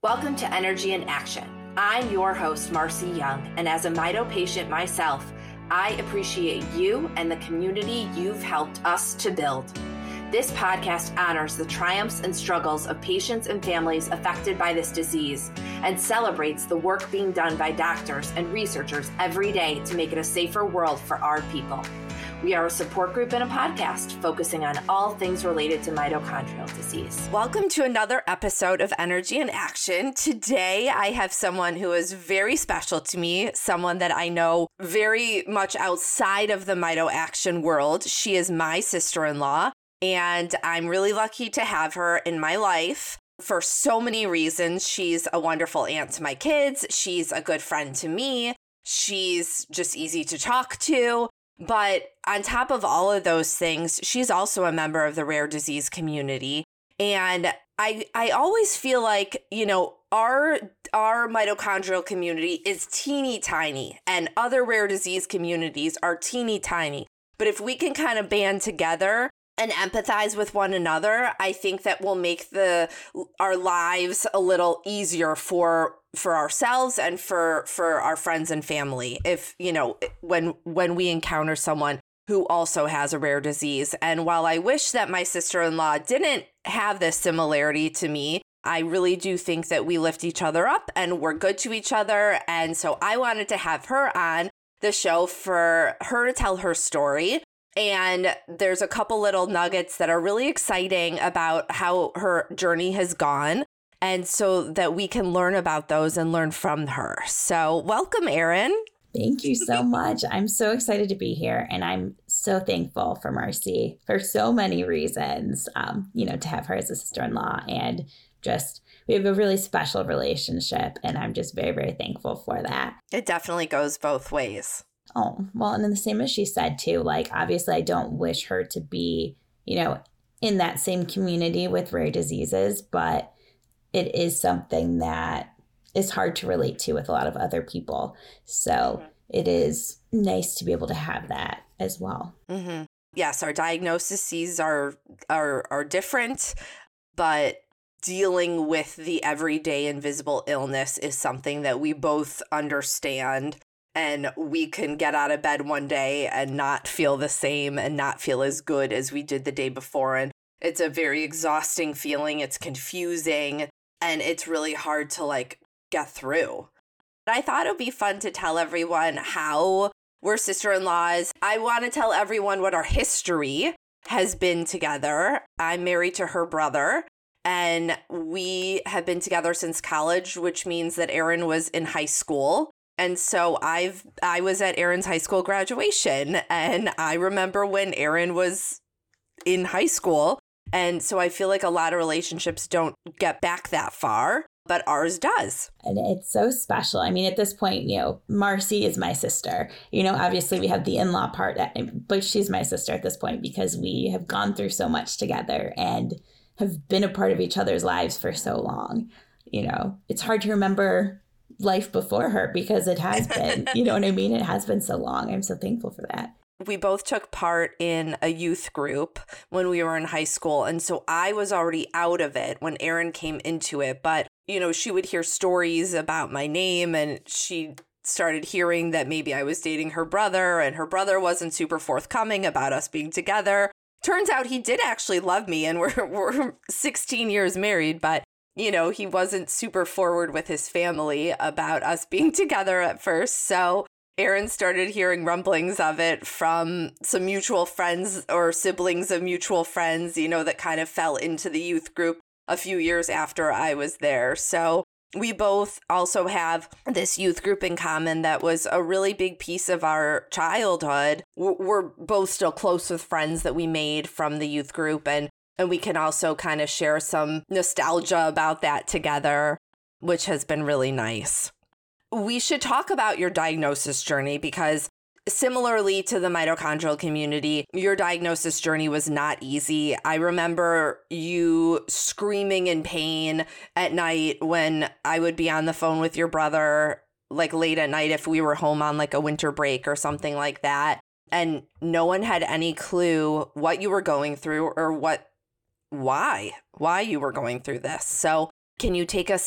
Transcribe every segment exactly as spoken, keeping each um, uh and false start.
Welcome to Energy in Action. I'm your host, Marcy Young, and as a Mito patient myself, I appreciate you and the community you've helped us to build. This podcast honors the triumphs and struggles of patients and families affected by this disease and celebrates the work being done by doctors and researchers every day to make it a safer world for our people. We are a support group and a podcast focusing on all things related to mitochondrial disease. Welcome to another episode of Energy in Action. Today, I have someone who is very special to me, someone that I know very much outside of the Mito Action world. She is my sister-in-law, and I'm really lucky to have her in my life for so many reasons. She's a wonderful aunt to my kids. She's a good friend to me. She's just easy to talk to. But on top of all of those things, she's also a member of the rare disease community. And I I always feel like, you know, our our mitochondrial community is teeny tiny and other rare disease communities are teeny tiny. But if we can kind of band together and empathize with one another, I think that will make the our lives a little easier for for ourselves and for for our friends and family. If, you know, when when we encounter someone who also has a rare disease. And while I wish that my sister-in-law didn't have this similarity to me, I really do think that we lift each other up and we're good to each other. And so I wanted to have her on the show for her to tell her story. And there's a couple little nuggets that are really exciting about how her journey has gone. And so that we can learn about those and learn from her. So welcome, Erin. Thank you so much. I'm so excited to be here. And I'm so thankful for Marcy for so many reasons, um, you know, to have her as a sister-in-law. And just, we have a really special relationship. And I'm just very, very thankful for that. It definitely goes both ways. Oh, well, and then the same as she said, too, like, obviously, I don't wish her to be, you know, in that same community with rare diseases, but it is something that is hard to relate to with a lot of other people. So mm-hmm. It is nice to be able to have that as well. Mm-hmm. Yes, our diagnoses are, are, are different, but dealing with the everyday invisible illness is something that we both understand. And we can get out of bed one day and not feel the same and not feel as good as we did the day before. And it's a very exhausting feeling. It's confusing and it's really hard to like get through. But I thought it would be fun to tell everyone how we're sister-in-laws. I want to tell everyone what our history has been together. I'm married to her brother and we have been together since college, which means that Erin was in high school. And so I've I was at Erin's high school graduation, and I remember when Erin was in high school. And so I feel like a lot of relationships don't get back that far, but ours does. And it's so special. I mean, at this point, you know, Marcy is my sister. You know, obviously we have the in-law part, but she's my sister at this point because we have gone through so much together and have been a part of each other's lives for so long. You know, it's hard to remember life before her because it has been, you know what I mean? It has been so long. I'm so thankful for that. We both took part in a youth group when we were in high school. And so I was already out of it when Erin came into it. But, you know, she would hear stories about my name and she started hearing that maybe I was dating her brother and her brother wasn't super forthcoming about us being together. Turns out he did actually love me and we're, we're sixteen years married, but you know, he wasn't super forward with his family about us being together at first. So Erin started hearing rumblings of it from some mutual friends or siblings of mutual friends, you know, that kind of fell into the youth group a few years after I was there. So we both also have this youth group in common that was a really big piece of our childhood. We're both still close with friends that we made from the youth group, and And we can also kind of share some nostalgia about that together, which has been really nice. We should talk about your diagnosis journey because similarly to the mitochondrial community, your diagnosis journey was not easy. I remember you screaming in pain at night when I would be on the phone with your brother, like late at night if we were home on like a winter break or something like that. And no one had any clue what you were going through or what, why, why you were going through this. So can you take us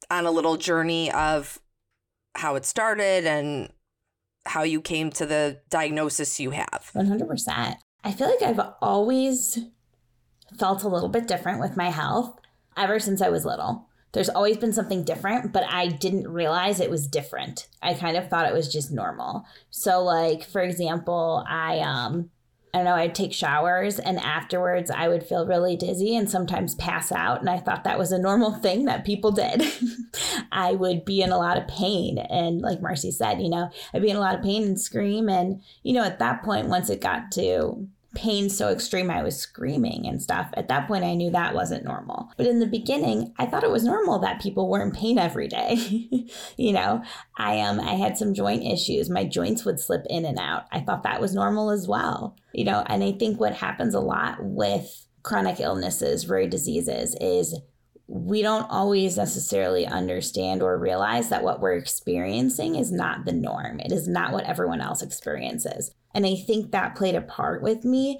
on a little journey of how it started and how you came to the diagnosis you have? one hundred percent. I feel like I've always felt a little bit different with my health ever since I was little. There's always been something different, but I didn't realize it was different. I kind of thought it was just normal. So like, for example, I, um, I don't know, I'd take showers and afterwards I would feel really dizzy and sometimes pass out. And I thought that was a normal thing that people did. I would be in a lot of pain. And like Marcy said, you know, I'd be in a lot of pain and scream. And, you know, at that point, once it got to pain so extreme, I was screaming and stuff. At that point, I knew that wasn't normal. But in the beginning, I thought it was normal that people were in pain every day. you know, I um, I had some joint issues. My joints would slip in and out. I thought that was normal as well. You know, and I think what happens a lot with chronic illnesses, rare diseases, is we don't always necessarily understand or realize that what we're experiencing is not the norm. It is not what everyone else experiences. And I think that played a part with me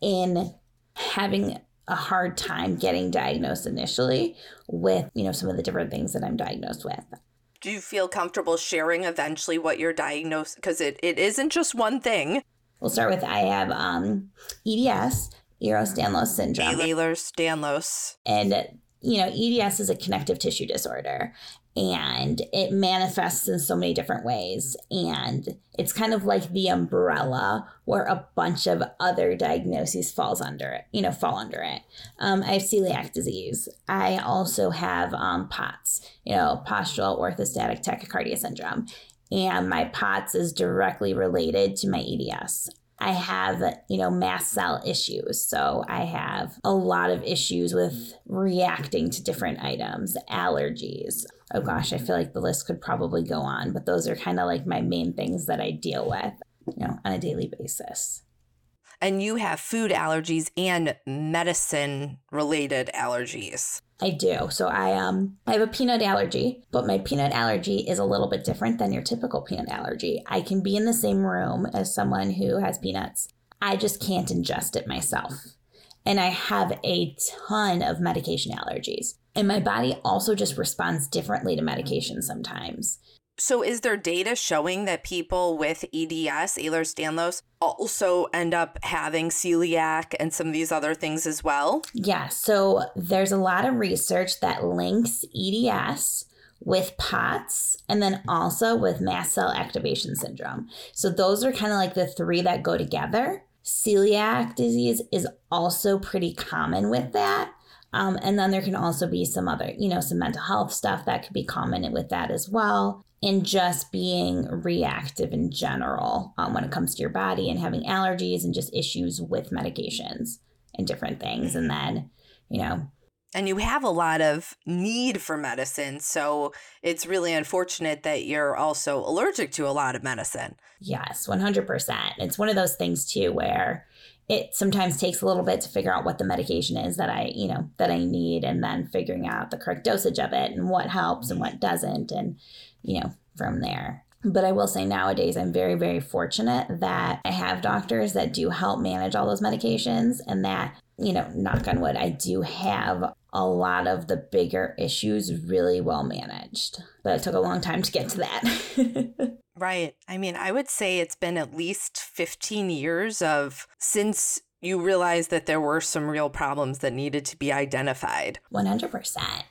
in having a hard time getting diagnosed initially with, you know, some of the different things that I'm diagnosed with. Do you feel comfortable sharing eventually what you're diagnosed? Because it, it isn't just one thing. We'll start with, I have um, E D S, Ehlers-Danlos syndrome. Ehlers-Danlos. And, you know, E D S is a connective tissue disorder. And it manifests in so many different ways. And it's kind of like the umbrella where a bunch of other diagnoses falls under it, you know, fall under it. Um, I have celiac disease. I also have um, POTS, you know, postural orthostatic tachycardia syndrome. And my POTS is directly related to my E D S. I have, you know, mast cell issues. So I have a lot of issues with reacting to different items, allergies. Oh gosh, I feel like the list could probably go on, but those are kind of like my main things that I deal with, you know, on a daily basis. And you have food allergies and medicine related allergies. I do. So I um I have a peanut allergy, but my peanut allergy is a little bit different than your typical peanut allergy. I can be in the same room as someone who has peanuts. I just can't ingest it myself. And I have a ton of medication allergies. And my body also just responds differently to medication sometimes. So is there data showing that people with E D S, Ehlers-Danlos, also end up having celiac and some of these other things as well? Yeah, so there's a lot of research that links E D S with POTS and then also with mast cell activation syndrome. So those are kind of like the three that go together. Celiac disease is also pretty common with that. Um, and then there can also be some other, you know, some mental health stuff that could be common with that as well. And just being reactive in general um, when it comes to your body and having allergies and just issues with medications and different things. And then, you know. And you have a lot of need for medicine. So it's really unfortunate that you're also allergic to a lot of medicine. Yes, one hundred percent. It's one of those things, too, where it sometimes takes a little bit to figure out what the medication is that I, you know, that I need, and then figuring out the correct dosage of it and what helps and what doesn't, and, you know, from there. But I will say nowadays, I'm very, very fortunate that I have doctors that do help manage all those medications, and that, you know, knock on wood, I do have a lot of the bigger issues really well managed. But it took a long time to get to that. Right. I mean, I would say it's been at least fifteen years of since you realized that there were some real problems that needed to be identified. one hundred percent.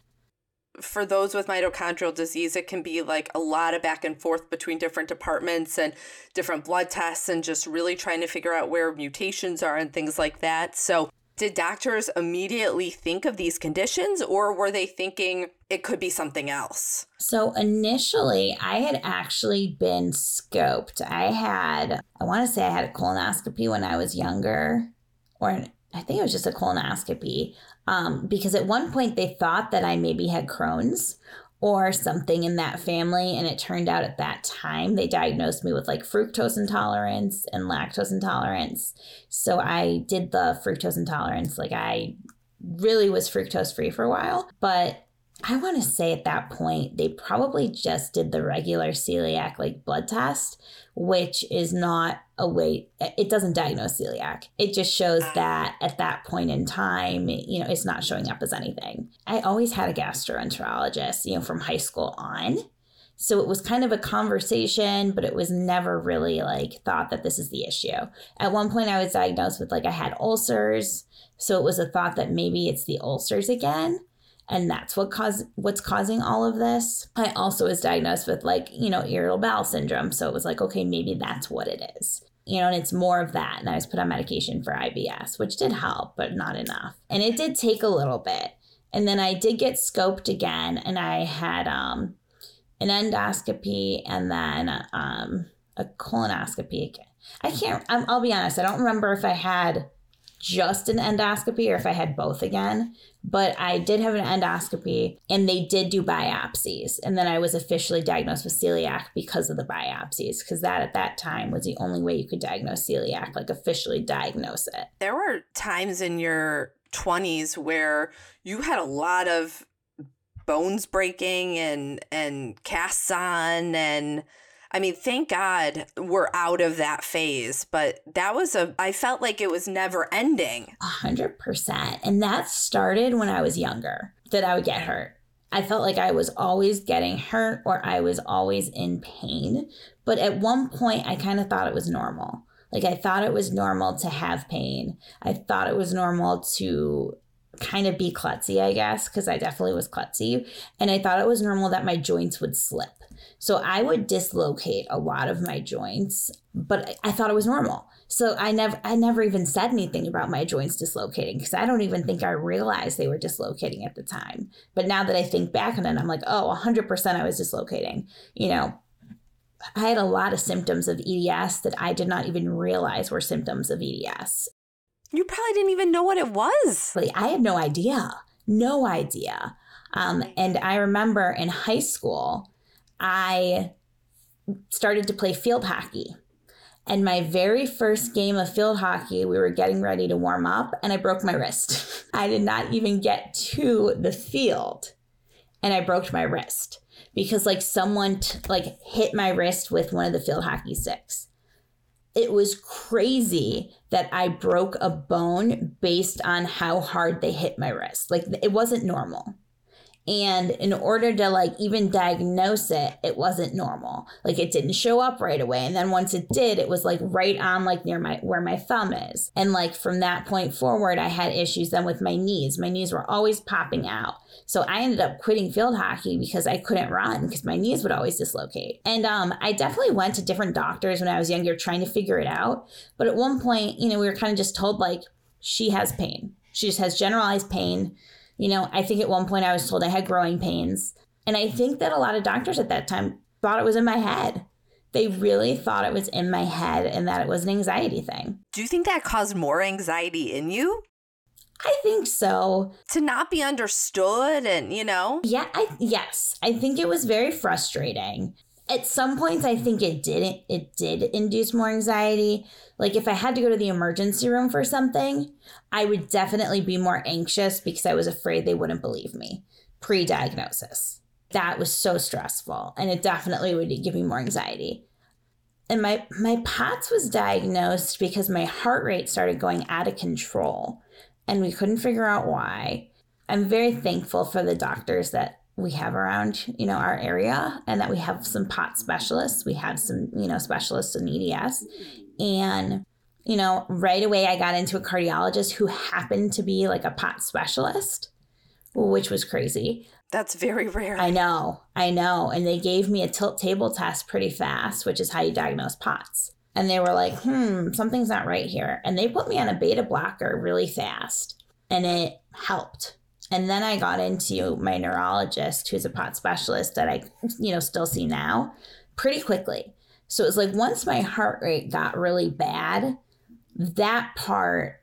For those with mitochondrial disease, it can be like a lot of back and forth between different departments and different blood tests and just really trying to figure out where mutations are and things like that. So did doctors immediately think of these conditions, or were they thinking it could be something else? So initially, I had actually been scoped. I had, I want to say I had a colonoscopy when I was younger, or I think it was just a colonoscopy, um, because at one point they thought that I maybe had Crohn's or something in that family. And it turned out at that time, they diagnosed me with like fructose intolerance and lactose intolerance. So I did the fructose intolerance. Like I really was fructose free for a while, but I want to say at that point, they probably just did the regular celiac like blood test, which is not a way, it doesn't diagnose celiac. It just shows that at that point in time, you know, it's not showing up as anything. I always had a gastroenterologist, you know, from high school on. So it was kind of a conversation, but it was never really like thought that this is the issue. At one point I was diagnosed with like I had ulcers. So it was a thought that maybe it's the ulcers again. And that's what caused what's causing all of this. I also was diagnosed with like, you know, irritable bowel syndrome. So it was like, okay, maybe that's what it is. You know, and it's more of that. And I was put on medication for I B S, which did help, but not enough. And it did take a little bit. And then I did get scoped again, and I had um, an endoscopy and then um, a colonoscopy. I can't, I'm, I'll be honest, I don't remember if I had just an endoscopy or if I had both again, but I did have an endoscopy and they did do biopsies. And then I was officially diagnosed with celiac because of the biopsies, because that at that time was the only way you could diagnose celiac, like officially diagnose it. There were times in your twenties where you had a lot of bones breaking and, and casts on, and I mean, thank God we're out of that phase, but that was a, I felt like it was never ending. A hundred percent. And that started when I was younger, that I would get hurt. I felt like I was always getting hurt or I was always in pain. But at one point, I kind of thought it was normal. Like I thought it was normal to have pain. I thought it was normal to kind of be klutzy, I guess, because I definitely was klutzy. And I thought it was normal that my joints would slip. So I would dislocate a lot of my joints, but I thought it was normal. So I never I never even said anything about my joints dislocating because I don't even think I realized they were dislocating at the time. But now that I think back on it, I'm like, oh, one hundred percent I was dislocating. You know, I had a lot of symptoms of E D S that I did not even realize were symptoms of E D S. You probably didn't even know what it was. Like, I had no idea, no idea. Um, and I remember in high school, I started to play field hockey. And my very first game of field hockey, we were getting ready to warm up and I broke my wrist. I did not even get to the field and I broke my wrist because like someone t- like hit my wrist with one of the field hockey sticks. It was crazy that I broke a bone based on how hard they hit my wrist. Like it wasn't normal. And in order to like even diagnose it, it wasn't normal. Like it didn't show up right away. And then once it did, it was like right on like near my where my thumb is. And like from that point forward, I had issues then with my knees. My knees were always popping out. So I ended up quitting field hockey because I couldn't run because my knees would always dislocate. And um, I definitely went to different doctors when I was younger trying to figure it out. But at one point, you know, we were kind of just told like she has pain. She just has generalized pain. You know, I think at one point I was told I had growing pains. And I think that a lot of doctors at that time thought it was in my head. They really thought it was in my head and that it was an anxiety thing. Do you think that caused more anxiety in you? I think so. To not be understood and, you know? Yeah, I yes. I think it was very frustrating. At some points, I think it didn't. It did induce more anxiety. Like if I had to go to the emergency room for something, I would definitely be more anxious because I was afraid they wouldn't believe me pre-diagnosis. That was so stressful, and it definitely would give me more anxiety. And my my P O T S was diagnosed because my heart rate started going out of control, and we couldn't figure out why. I'm very thankful for the doctors that we have around, you know, our area, and that we have some P O T S specialists. We have some, you know, specialists in E D S. And, you know, right away I got into a cardiologist who happened to be like a P O T S specialist, which was crazy. That's very rare. I know, I know. And they gave me a tilt table test pretty fast, which is how you diagnose P O T S. And they were like, hmm, something's not right here. And they put me on a beta blocker really fast, and it helped. And then I got into my neurologist, who's a P O T S specialist that I, you know, still see now pretty quickly. So it was like once my heart rate got really bad, that part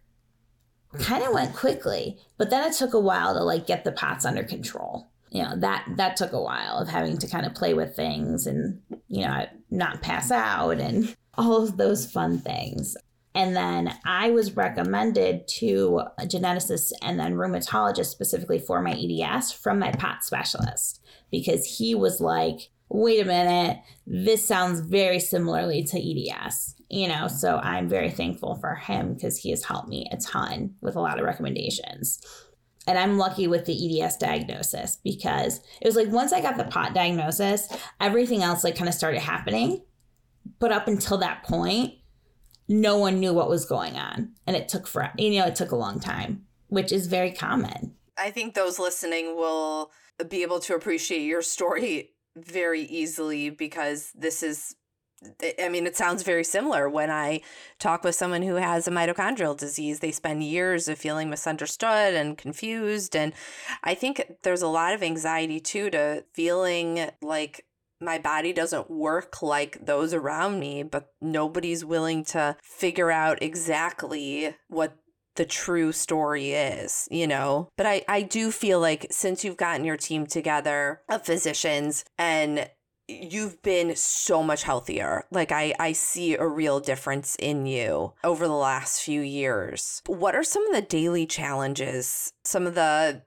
kind of went quickly. But then it took a while to like get the P O T S under control. You know, that that took a while of having to kind of play with things and, you know, not pass out and all of those fun things. And then I was recommended to a geneticist and then rheumatologist specifically for my E D S from my P O T S specialist, because he was like, wait a minute, this sounds very similarly to E D S, you know, so I'm very thankful for him because he has helped me a ton with a lot of recommendations. And I'm lucky with the E D S diagnosis because it was like once I got the P O T diagnosis, everything else like kind of started happening. But up until that point, no one knew what was going on. And it took for, you know, it took a long time, which is very common. I think those listening will be able to appreciate your story very easily because this is, I mean, it sounds very similar. When I talk with someone who has a mitochondrial disease, they spend years of feeling misunderstood and confused. And I think there's a lot of anxiety too to feeling like my body doesn't work like those around me, but nobody's willing to figure out exactly what the true story is, you know? But I, I do feel like since you've gotten your team together of physicians and you've been so much healthier, like I, I see a real difference in you over the last few years. What are some of the daily challenges, some of the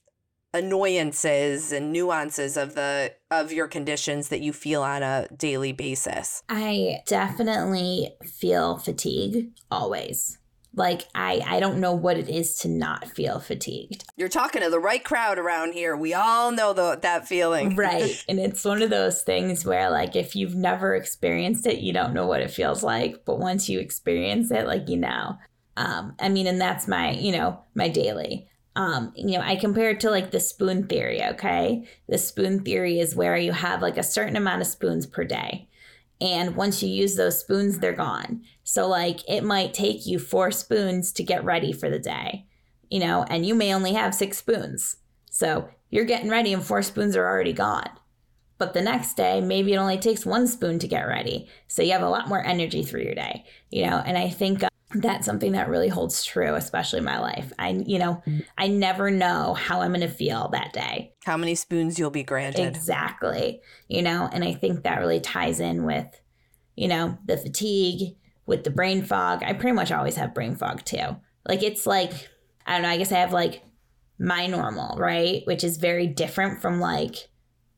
annoyances and nuances of the of your conditions that you feel on a daily basis? I definitely feel fatigue always. Like I, I don't know what it is to not feel fatigued. You're talking to the right crowd around here. We all know the, that feeling. Right. And it's one of those things where like if you've never experienced it, you don't know what it feels like. But once you experience it, like, you know, um, I mean, and that's my, you know, my daily. Um, you know, I compare it to like the spoon theory, okay? The spoon theory is where you have like a certain amount of spoons per day. And once you use those spoons, they're gone. So like it might take you four spoons to get ready for the day, you know, and you may only have six spoons. So you're getting ready and four spoons are already gone. But the next day, maybe it only takes one spoon to get ready. So you have a lot more energy through your day, you know, and I think uh, that's something that really holds true, especially in my life. I, you know, I never know how I'm going to feel that day. How many spoons you'll be granted. Exactly. You know, and I think that really ties in with, you know, the fatigue, with the brain fog. I pretty much always have brain fog too. Like it's like, I don't know, I guess I have like my normal, right? Which is very different from like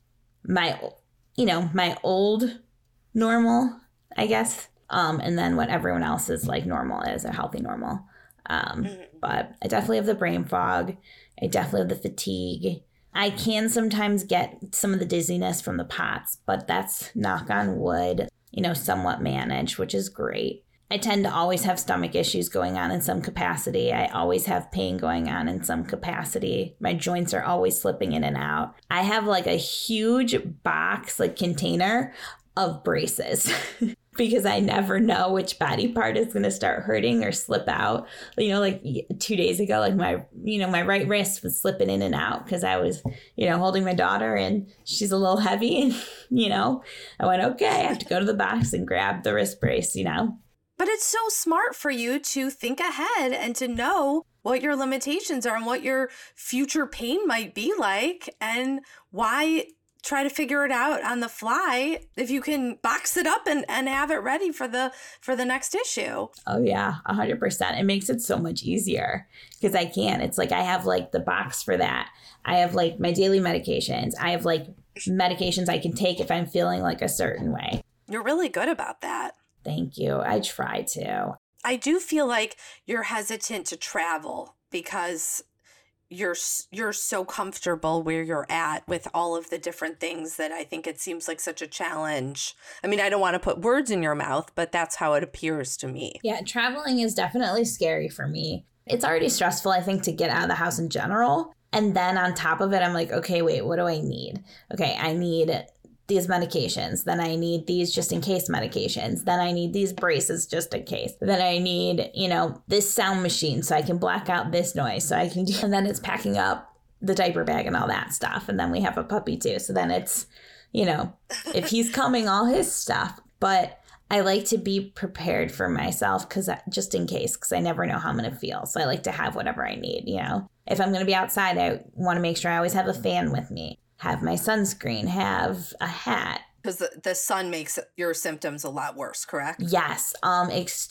my, you know, my old normal, I guess. Um, and then what everyone else is like normal is a healthy normal. Um, mm-hmm. But I definitely have the brain fog. I definitely have the fatigue. I can sometimes get some of the dizziness from the P O T S, but that's, knock on wood, you know, somewhat managed, which is great. I tend to always have stomach issues going on in some capacity. I always have pain going on in some capacity. My joints are always slipping in and out. I have like a huge box, like container of braces because I never know which body part is going to start hurting or slip out. You know, like two days ago, like my, you know, my right wrist was slipping in and out because I was, you know, holding my daughter and she's a little heavy. And, you know, I went, okay, I have to go to the box and grab the wrist brace, you know. But it's so smart for you to think ahead and to know what your limitations are and what your future pain might be like and why try to figure it out on the fly if you can box it up and, and have it ready for the for the next issue. Oh, yeah, one hundred percent. It makes it so much easier because I can. It's like I have like the box for that. I have like my daily medications. I have like medications I can take if I'm feeling like a certain way. You're really good about that. Thank you. I try to. I do feel like you're hesitant to travel because you're you're so comfortable where you're at with all of the different things that I think it seems like such a challenge. I mean, I don't want to put words in your mouth, but that's how it appears to me. Yeah, traveling is definitely scary for me. It's already stressful, I think, to get out of the house in general. And then on top of it, I'm like, okay, wait, what do I need? Okay, I need these medications. Then I need these just in case medications. Then I need these braces just in case. Then I need, you know, this sound machine so I can black out this noise so I can do, and then it's packing up the diaper bag and all that stuff. And then we have a puppy too. So then it's, you know, if he's coming, all his stuff. But I like to be prepared for myself because just in case, because I never know how I'm going to feel. So I like to have whatever I need, you know. If I'm going to be outside, I want to make sure I always have a fan with me. Have my sunscreen, have a hat. Because the, the sun makes your symptoms a lot worse, correct? Yes. Um, ex-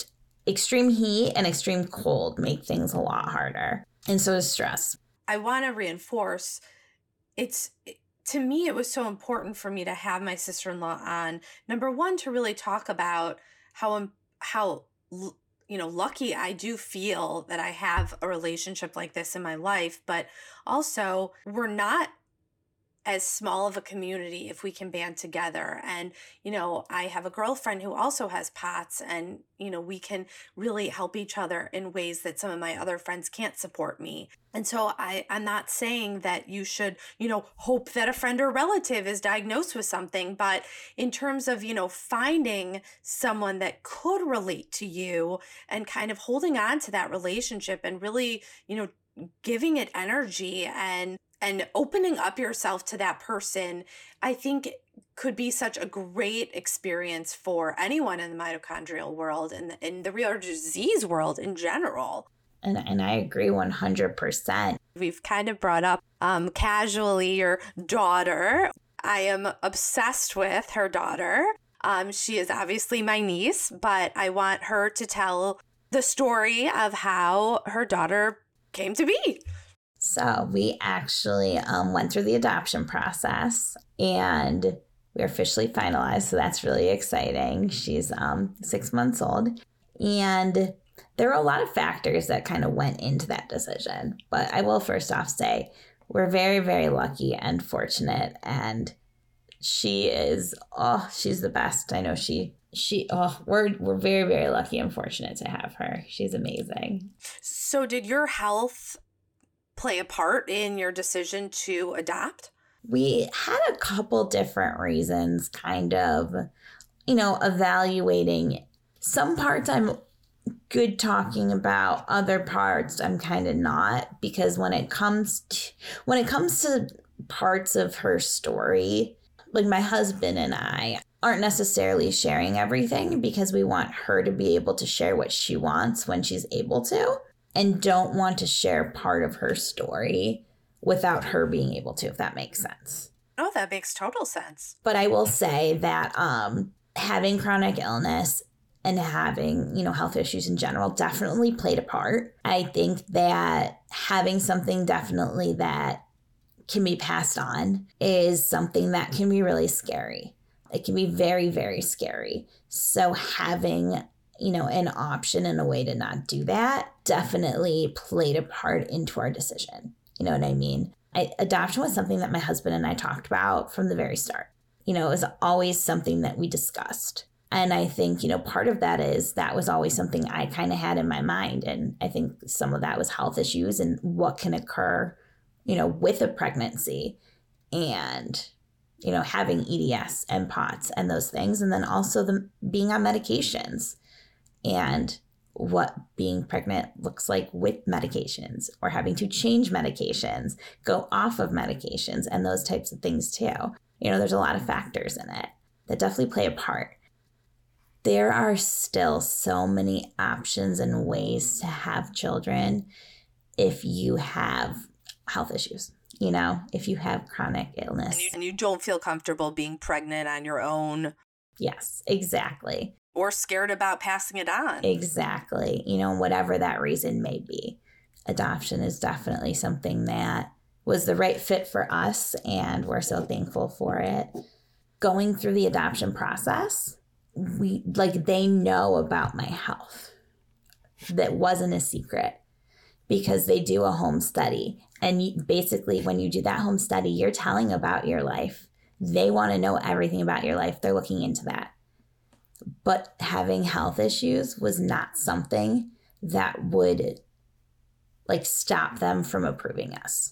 extreme heat and extreme cold make things a lot harder. And so is stress. I want to reinforce, it's, to me, it was so important for me to have my sister-in-law on. Number one, to really talk about how, how, you know, lucky I do feel that I have a relationship like this in my life, but also we're not as small of a community if we can band together. And, you know, I have a girlfriend who also has POTS, and, you know, we can really help each other in ways that some of my other friends can't support me. And so I, I'm not saying that you should, you know, hope that a friend or relative is diagnosed with something, but in terms of, you know, finding someone that could relate to you and kind of holding on to that relationship and really, you know, giving it energy and and opening up yourself to that person, I think could be such a great experience for anyone in the mitochondrial world and in the rare disease world in general. And and I agree one hundred percent. We've kind of brought up um, casually your daughter. I am obsessed with her daughter. Um, she is obviously my niece, but I want her to tell the story of how her daughter came to be. So we actually um, went through the adoption process and we're officially finalized. So that's really exciting. She's um, six months old. And there were a lot of factors that kind of went into that decision. But I will first off say we're very, very lucky and fortunate. And she is, oh, she's the best. I know she, she, oh, we're, we're very, very lucky and fortunate to have her. She's amazing. So did your health play a part in your decision to adopt? We had a couple different reasons, kind of, you know, evaluating. Some parts I'm good talking about, other parts I'm kind of not, because when it comes to, when it comes to parts of her story, like my husband and I aren't necessarily sharing everything because we want her to be able to share what she wants when she's able to, and don't want to share part of her story without her being able to, if that makes sense. Oh, that makes total sense. But I will say that um, having chronic illness and having, you know, health issues in general definitely played a part. I think that having something definitely that can be passed on is something that can be really scary. It can be very, very scary. So having, you know, an option and a way to not do that definitely played a part into our decision. You know what I mean? I, adoption was something that my husband and I talked about from the very start. You know, it was always something that we discussed. And I think, you know, part of that is that was always something I kind of had in my mind. And I think some of that was health issues and what can occur, you know, with a pregnancy and, you know, having E D S and POTS and those things. And then also the being on medications and what being pregnant looks like with medications or having to change medications, go off of medications and those types of things too. You know, there's a lot of factors in it that definitely play a part. There are still so many options and ways to have children if you have health issues, you know, if you have chronic illness. And you, and you don't feel comfortable being pregnant on your own. Yes, exactly. Or scared about passing it on. Exactly. You know, whatever that reason may be. Adoption is definitely something that was the right fit for us, and we're so thankful for it. Going through the adoption process, we like they know about my health. That wasn't a secret because they do a home study. And you, basically, when you do that home study, you're telling about your life. They want to know everything about your life. They're looking into that. But having health issues was not something that would like stop them from approving us.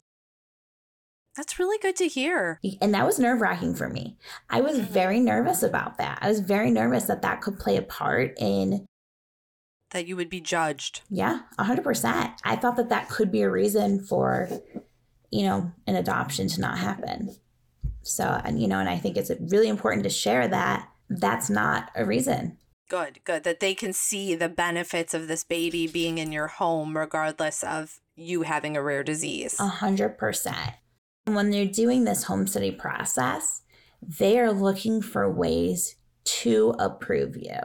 That's really good to hear. And that was nerve-wracking for me. I was very nervous about that. I was very nervous that that could play a part in... That you would be judged. Yeah, one hundred percent. I thought that that could be a reason for, you know, an adoption to not happen. So, and you know, and I think it's really important to share that that's not a reason. Good, good. That they can see the benefits of this baby being in your home regardless of you having a rare disease. A hundred percent. When they're doing this home study process, they are looking for ways to approve you.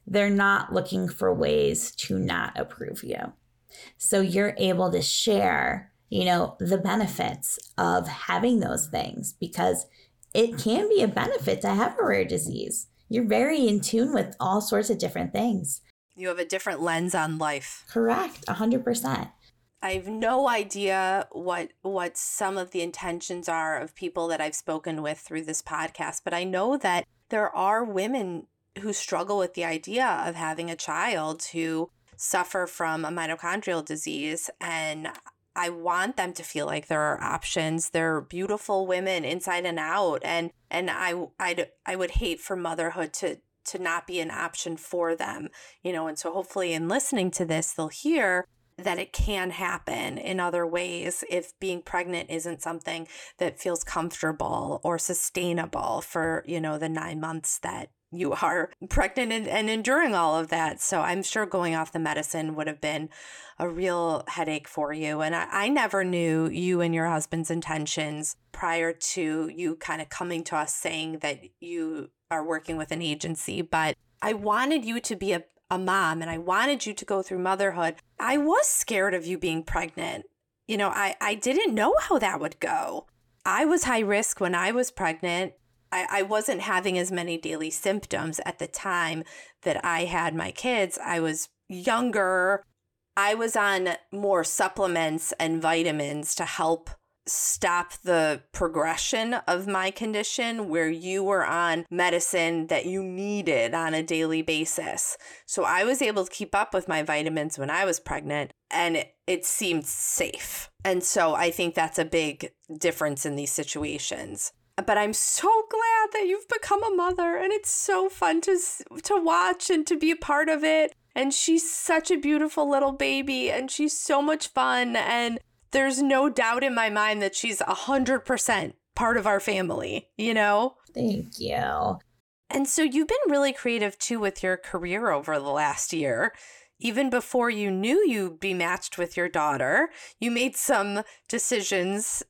they're not looking for ways to not approve you. So you're able to share, you know, the benefits of having those things, because it can be a benefit to have a rare disease. You're very in tune with all sorts of different things. You have a different lens on life. Correct, one hundred percent. I have no idea what what some of the intentions are of people that I've spoken with through this podcast, but I know that there are women who struggle with the idea of having a child who suffer from a mitochondrial disease, and I want them to feel like there are options. They're beautiful women inside and out, and and I I'd, I would hate for motherhood to to not be an option for them, you know. And so hopefully in listening to this, they'll hear that it can happen in other ways if being pregnant isn't something that feels comfortable or sustainable for, you know, the nine months that you are pregnant and, and enduring all of that. So I'm sure going off the medicine would have been a real headache for you. And I, I never knew you and your husband's intentions prior to you kind of coming to us saying that you are working with an agency. But I wanted you to be a, a mom, and I wanted you to go through motherhood. I was scared of you being pregnant. You know, I, I didn't know how that would go. I was high risk when I was pregnant. I, I wasn't having as many daily symptoms at the time that I had my kids. I was younger. I was on more supplements and vitamins to help stop the progression of my condition, where you were on medicine that you needed on a daily basis. So I was able to keep up with my vitamins when I was pregnant, and it, it seemed safe. And so I think that's a big difference in these situations. But I'm so glad that you've become a mother, and it's so fun to to watch and to be a part of it. And she's such a beautiful little baby, and she's so much fun. And there's no doubt in my mind that she's one hundred percent part of our family, you know? Thank you. And so you've been really creative, too, with your career over the last year. Even before you knew you'd be matched with your daughter, you made some decisions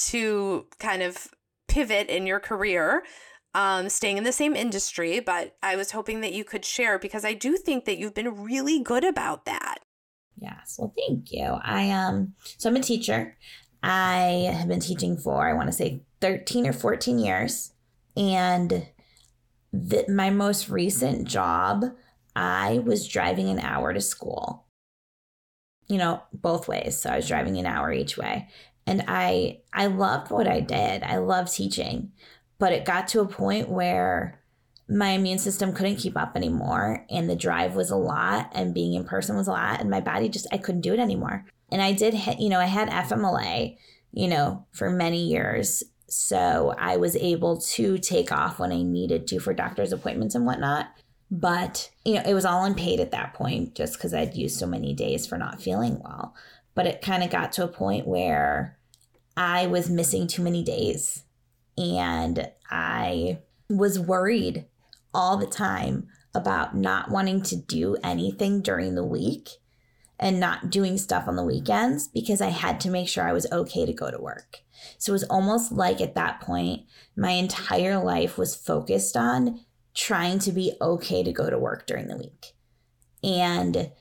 to kind of pivot in your career, um, staying in the same industry. But I was hoping that you could share, because I do think that you've been really good about that. Yes. Well, thank you. I um so I'm a teacher. I have been teaching for, I want to say thirteen or fourteen years. And the, my most recent job, I was driving an hour to school. You know, both ways. So I was driving an hour each way. And I I loved what I did. I loved teaching. But it got to a point where my immune system couldn't keep up anymore, and the drive was a lot, and being in person was a lot, and my body just, I couldn't do it anymore. And I did, you know, I had F M L A, you know, for many years. So I was able to take off when I needed to for doctor's appointments and whatnot. But, you know, it was all unpaid at that point, just because I'd used so many days for not feeling well. But it kind of got to a point where I was missing too many days, and I was worried all the time about not wanting to do anything during the week and not doing stuff on the weekends, because I had to make sure I was okay to go to work. So it was almost like at that point, my entire life was focused on trying to be okay to go to work during the week. And it,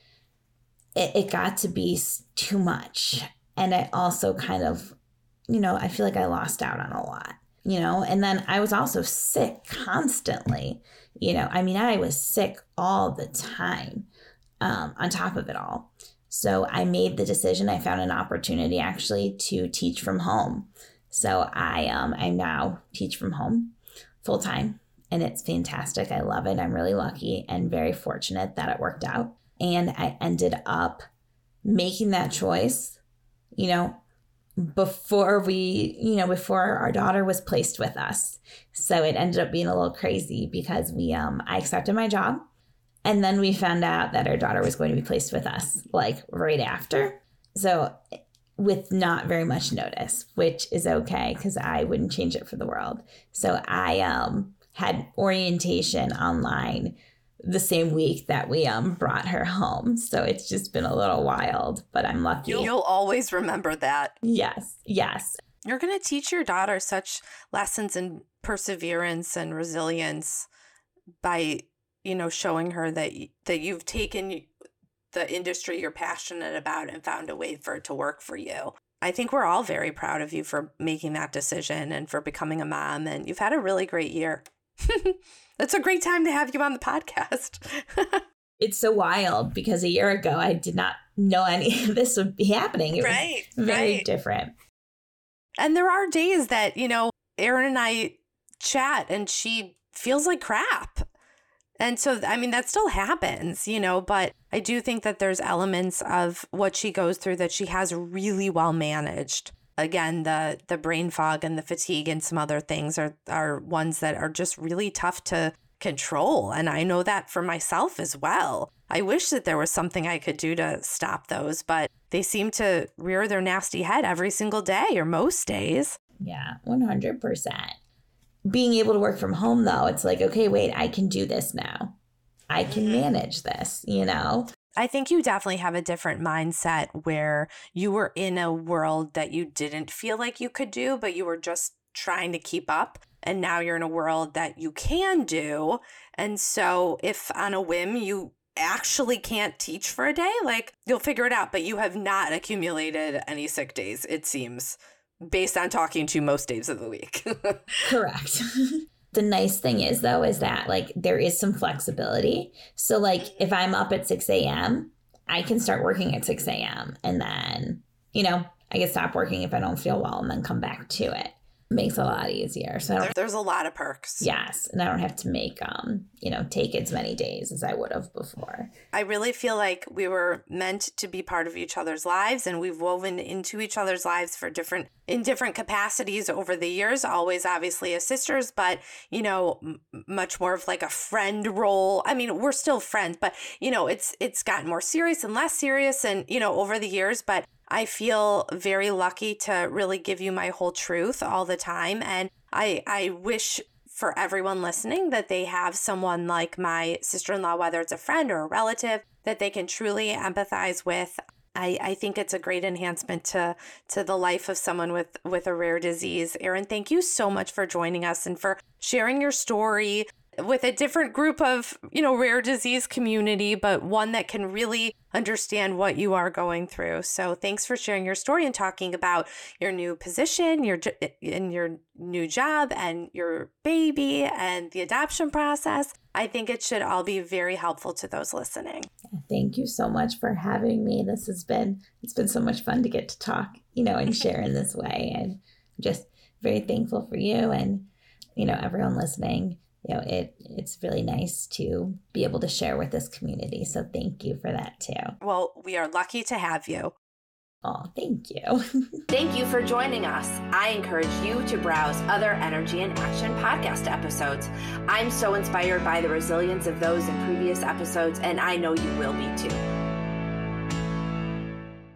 it got to be too much. And I also kind of, you know, I feel like I lost out on a lot. You know, and then I was also sick constantly. You know, I mean, I was sick all the time, um, on top of it all. So I made the decision. I found an opportunity actually to teach from home. So I um I now teach from home full time, and it's fantastic. I love it. I'm really lucky and very fortunate that it worked out. And I ended up making that choice, you know, before we, you know, before our daughter was placed with us. So it ended up being a little crazy, because we, um, I accepted my job, and then we found out that our daughter was going to be placed with us, like right after. So with not very much notice, which is okay, because I wouldn't change it for the world. So I, um, had orientation online the same week that we um brought her home. So it's just been a little wild, but I'm lucky. You'll always remember that. Yes, yes. You're going to teach your daughter such lessons in perseverance and resilience by you know, showing her that, that you've taken the industry you're passionate about and found a way for it to work for you. I think we're all very proud of you for making that decision and for becoming a mom. And you've had a really great year. It's a great time to have you on the podcast. It's so wild because a year ago, I did not know any of this would be happening. It right. was very right. different. And there are days that, you know, Erin and I chat and she feels like crap. And so, I mean, that still happens, you know, but I do think that there's elements of what she goes through that she has really well managed. Again, the the brain fog and the fatigue and some other things are, are ones that are just really tough to control. And I know that for myself as well. I wish that there was something I could do to stop those, but they seem to rear their nasty head every single day or most days. Yeah, one hundred percent. Being able to work from home, though, it's like, okay, wait, I can do this now. I can manage this, you know? I think you definitely have a different mindset where you were in a world that you didn't feel like you could do, but you were just trying to keep up. And now you're in a world that you can do. And so if on a whim you actually can't teach for a day, like you'll figure it out, but you have not accumulated any sick days, it seems, based on talking to you most days of the week. Correct. The nice thing is, though, is that like there is some flexibility. So like if I'm up at six a.m., I can start working at six a.m. and then, you know, I can stop working if I don't feel well and then come back to it. Makes it a lot easier. So I don't, there's a lot of perks. Yes. And I don't have to make, um, you know, take as many days as I would have before. I really feel like we were meant to be part of each other's lives, and we've woven into each other's lives for different, in different capacities over the years, always obviously as sisters, but, you know, m- much more of like a friend role. I mean, we're still friends, but, you know, it's, it's gotten more serious and less serious and, you know, over the years, but I feel very lucky to really give you my whole truth all the time. And I I wish for everyone listening that they have someone like my sister-in-law, whether it's a friend or a relative, that they can truly empathize with. I, I think it's a great enhancement to to the life of someone with, with a rare disease. Erin, thank you so much for joining us and for sharing your story with a different group of, you know, rare disease community, but one that can really understand what you are going through. So thanks for sharing your story and talking about your new position, your in your new job and your baby and the adoption process. I think it should all be very helpful to those listening. Thank you so much for having me. This has been, it's been so much fun to get to talk, you know, and share in this way. And I'm just very thankful for you and, you know, everyone listening. You know, it it's really nice to be able to share with this community. So thank you for that too. Well, we are lucky to have you. Oh, thank you. Thank you for joining us. I encourage you to browse other Energy in Action podcast episodes. I'm so inspired by the resilience of those in previous episodes, and I know you will be too.